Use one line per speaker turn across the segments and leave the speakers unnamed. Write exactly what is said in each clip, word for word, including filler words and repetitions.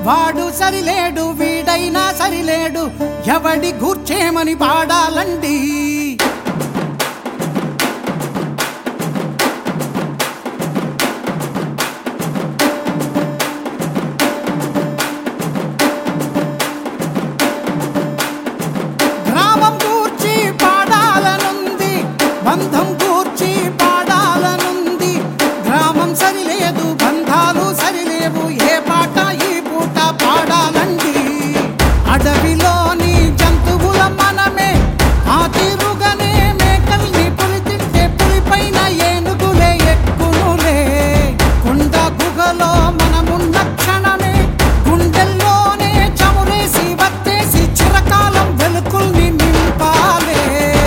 వాడు సరిలేడు వీడైనా సరిలేడు ఎవడి గూర్చేమని పాడాలండి. గ్రామం గూర్చి పాడాలనుంది, బంధం గూర్చి పాడాలనుంది. గ్రామం సరిలేదు బంధాలు సరిలేవు, ఏ పాట ఈ పూట పాడాలండి. అడవిలోని జంతువుల మనమే ఆ తీరుగానే మేకల్ని పులి తింటే పులిపైన ఏనుగులే ఎక్కునులే. కొండ గుహలో మనమున్న క్షణమే గుండెల్లోనే చమురేసి వత్తేసి చిరకాలం వెలుకుల్ని నింపాలే.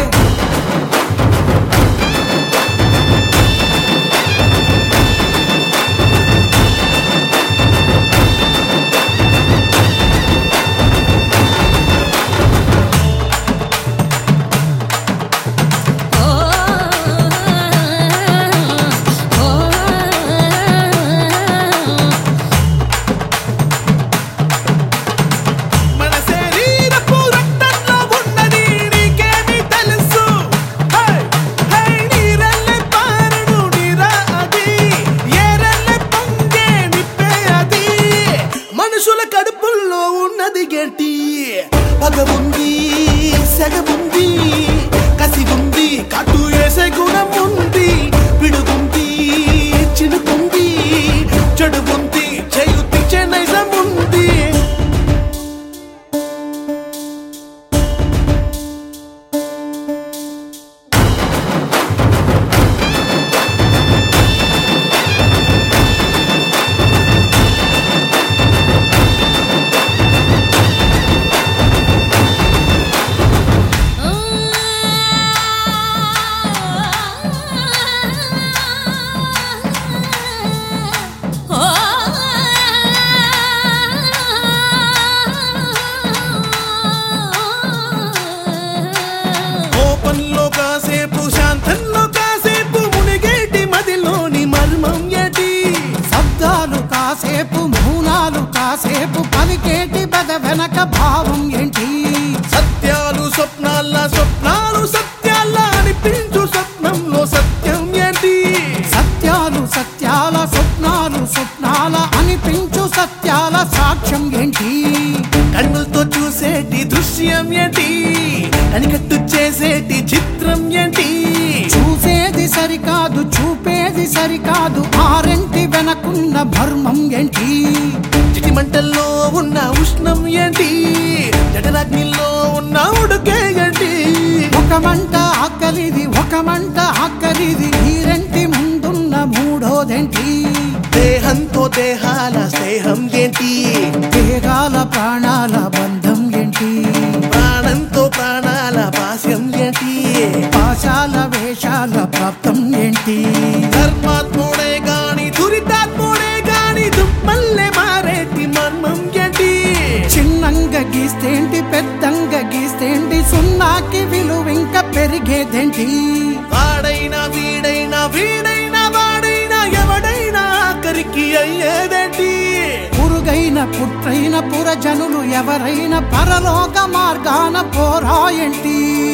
కడుపుల్లో ఉన్నది గట్టి పగవుంది, సెగవుంది, కసి ఉంది, కట్టు వేసే గుణం ఉంది, పిడుగుంది, చినుకుంది, చెడు ఉంది, చేయు తెచ్చే నైజం ఉంది. కోపంలో కాసేపు, శాంతంలో కాసేపు మునిగేటి మదిలోని మర్మం ఏంటి?
శబ్దాలు కాసేపు మౌనాలు కాసేపు పలికేటి బద వెనక భావం ఏంటి?
సత్యాలు స్వప్నాల స్వప్నాలు సత్యాల అనిపించు స్వప్నంలో సత్యం ఏంటి?
సత్యాలు సత్యాల స్వప్నాలు స్వప్నాల అనిపించు సత్యాల సాక్ష్యం ఏంటి?
కన్నులతో చూసేటి దృశ్యం ఏంటి? కనికట్టు చేసేటి చిత్రం ఏంటి?
చూసేది సరికాదు చూపేది సరికాదు ఆరెంటి వెనకున్న మర్మం ఏంటి?
చిటి మంటల్లో ఉన్న ఉష్ణం ఏంటి? జఠరాగ్నిలో ఉన్న ఉడుకే ఏంటి?
ఒక మంట ఆకలిది ఒక మంట ఆకలిది ఈ రెంటి ముందున్న మూడోదేంటి?
దేహంతో దేహాల స్నేహం ఏంటి?
దేహాల ప్రాణాల బంధం ఏంటి?
ప్రాణంతో ప్రాణాల పాశం ఏంటి?
పాశాల వేషాల ప్రాప్తం ఏంటి?
ధర్మాత్ముడే గాని దురితాత్ముడే గాని దుమ్మల్లే మారేటి మర్మం ఏంటి?
చిన్నంగా గీస్తేంటి పెద్దంగా గీస్తేంటి సున్నాకి విలువింక పెరిగేదేంటి?
వాడైనా వీడైనా వీడైనా వాడైనా ఎవడైనా ఆఖరికి అయ్యేదేంటి?
పురుగైన పుట్రైన పురజనులు ఎవరైనా పరలోక మార్గాన పోరాయంటి?